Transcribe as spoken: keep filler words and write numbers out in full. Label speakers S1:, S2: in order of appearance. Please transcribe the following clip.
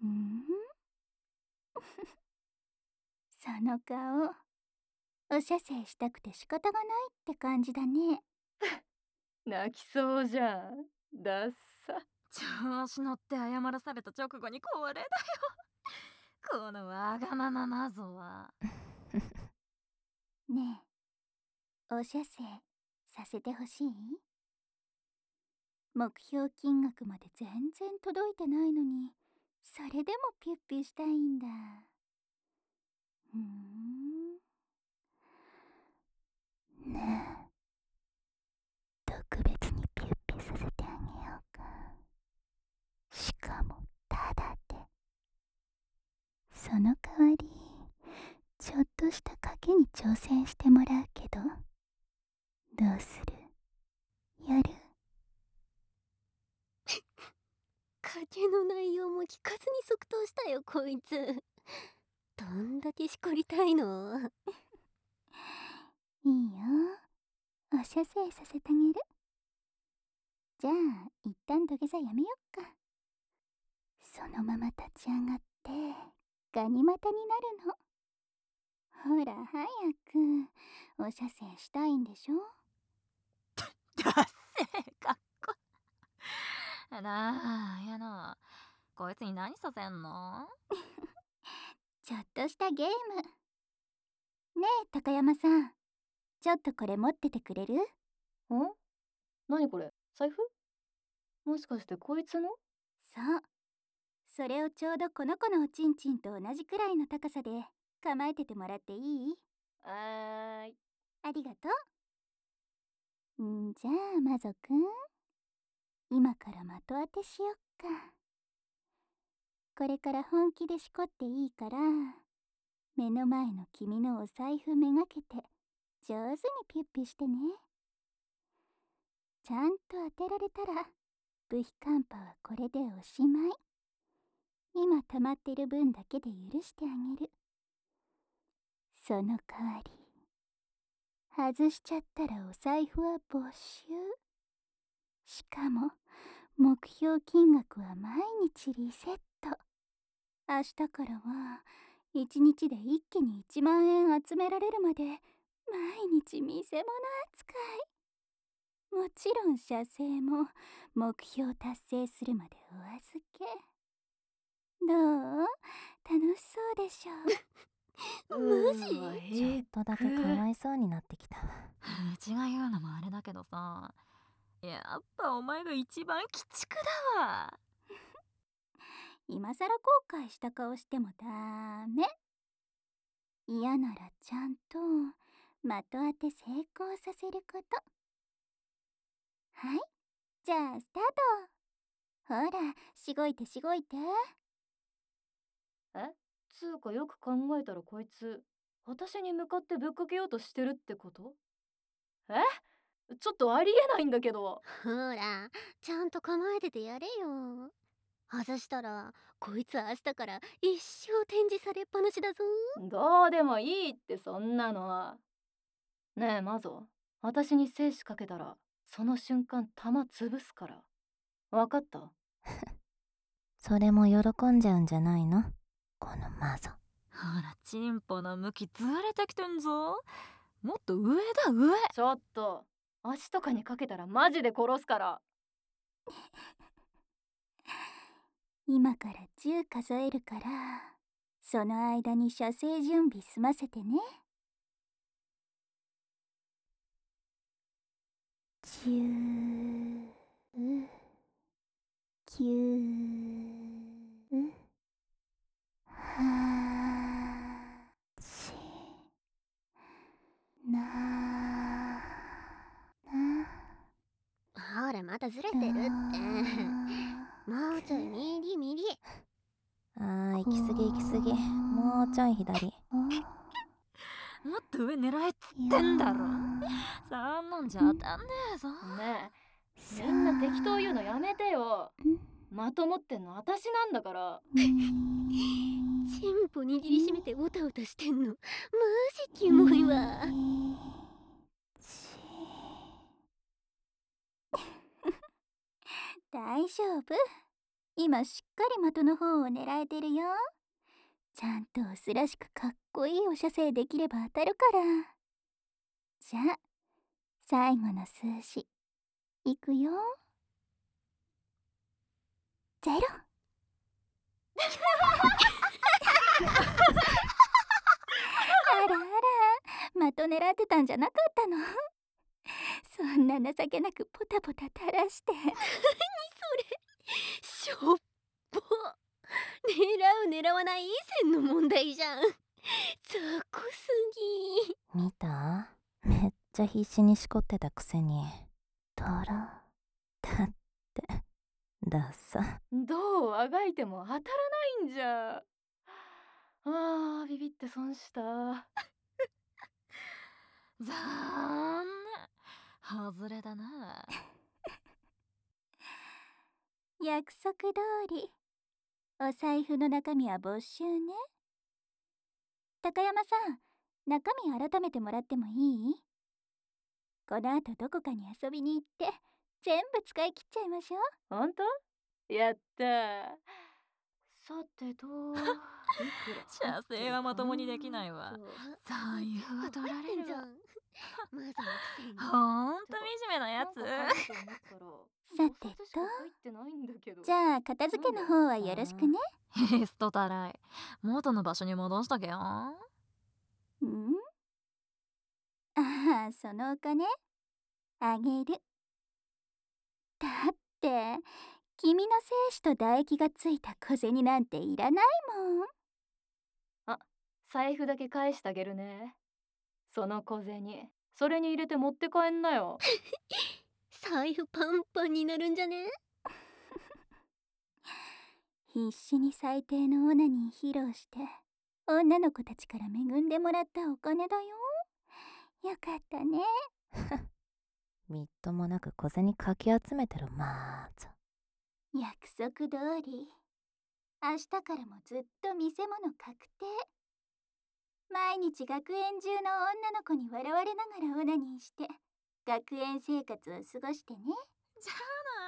S1: うん。その顔、お射精したくて仕方がないって感じだね。
S2: 泣きそうじゃん。ダッサ。
S3: 調子乗って謝らされた直後にこれだよ。このわがままマゾは。
S1: ねえ、お射精させてほしい？目標金額まで全然届いてないのに、それでもピュッピュしたいんだ。ふーん。ねえ、特別にピュッピュさせてあげようか。しかもタダで。その代わり、ちょっとした賭けに挑戦してもらうけど、どうする？やる？
S4: 賭けの内容も聞かずに即答したよこいつ。どんだけしこりたいの？
S1: いいよ、お射精させてあげる。じゃあ一旦土下座やめよっか。そのまま立ち上がってガニ股になるの。ほら早く、お射精したいんでしょ？
S3: だっせーかっこなあやな、こいつに何させんの？
S1: ちょっとしたゲーム。ねえ高山さん、ちょっとこれ持っててくれる？
S2: ん？何これ？財布？もしかしてこいつの？
S1: そう、それをちょうどこの子のおちんちんと同じくらいの高さで構えててもらっていい？
S2: はーい。
S1: ありがとう。んじゃあマゾくん、今から的当てしよっか。これから本気でしこっていいから、目の前の君のお財布めがけて上手にピュッピュしてね。ちゃんと当てられたらブヒカンパはこれでおしまい。今溜まってる分だけで許してあげる。その代わり、外しちゃったらお財布は没収。しかも目標金額は毎日リセット。明日からはいちにちで一気にいちまんえん集められるまで毎日見せ物扱い。もちろん射精も目標達成するまでお預け。どう？楽しそうでしょ？
S4: マジ？
S2: うわ
S5: ちょっとだけかわいそうになってきたわ。
S3: うちが言うのもあれだけどさ、やっぱお前が一番鬼畜だわ。
S1: 今さら後悔した顔してもダメ。嫌ならちゃんと的当て成功させること。はい、じゃあスタート。ほら、しごいてしごいて。
S2: え？つうかよく考えたらこいつ私に向かってぶっかけようとしてるってこと？え？ちょっとありえないんだけど。
S4: ほら、ちゃんと構えててやれよ。外したらこいつ明日から一生展示されっぱなしだぞ。
S2: どうでもいいってそんなの。ねえマゾ、私に精子かけたらその瞬間玉潰すから。わかった？
S5: それも喜んじゃうんじゃないの？このマゾ。
S3: ほら、チンポの向きずれてきてんぞ。もっと上だ上。
S2: ちょっと、足とかにかけたらマジで殺すから。
S1: 今からじゅう数えるから、その間に射精準備済ませてね。じゅう、きゅう、はち、な、な、
S4: ほらまたずれてるって。もうちょい右右。
S5: あー、行き過ぎ行き過ぎ。もうちょい左。
S3: もっと上狙えっつってんだろ。そんなんじゃ当たんねえぞ。
S2: ねえ、みんな適当言うのやめてよ。まともってんの私なんだから。
S4: チンポ握りしめてオタオタしてんのマジキモいわ。
S1: 大丈夫。 今しっかり的の方を狙えてるよ。ちゃんとオスらしくかっこいいお射精できれば当たるから。じゃあ最後の数字いくよ。ゼロ。あらあら、的狙ってたんじゃなかったの。そんな情けなくポタポタ垂らして。
S4: 何それ、しょっぽ。狙う狙わない以前の問題じゃん。雑魚すぎ。
S5: 見た？めっちゃ必死にしこってたくせにトロだってダサ。
S2: どうあがいても当たらないんじゃ。あー、ビビって損した。
S3: 残念、外れだな。
S1: 約束通りお財布の中身は没収ね。高山さん、中身改めてもらってもいい？この後どこかに遊びに行って全部使い切っちゃいましょう。
S2: ほんと？やったー。さてと、いくら
S3: 射精はまともにできないわ。財布は取られるわ。
S4: まずのくせに。
S3: ほんと惨めなやつ。
S1: さてと、じゃあ片付けの方はよろしくね。
S3: ヘストたらい、元の場所に戻しとけよ。
S1: ん？ああ、そのお金あげる。だって君の精子と唾液がついた小銭なんていらないもん。
S2: あ、財布だけ返してあげるね。その小銭それに入れて持って帰んなよ。
S4: 財布パンパンになるんじゃね？
S1: 必死に最低のオナニー披露して女の子たちから恵んでもらったお金だよ。よかったね。
S5: みっともなく小銭かき集めてるまーず。
S1: 約束通り明日からもずっと見せ物確定。毎日学園中の女の子に笑われながらオナニーして学園生活を過ごしてね。
S3: じゃあ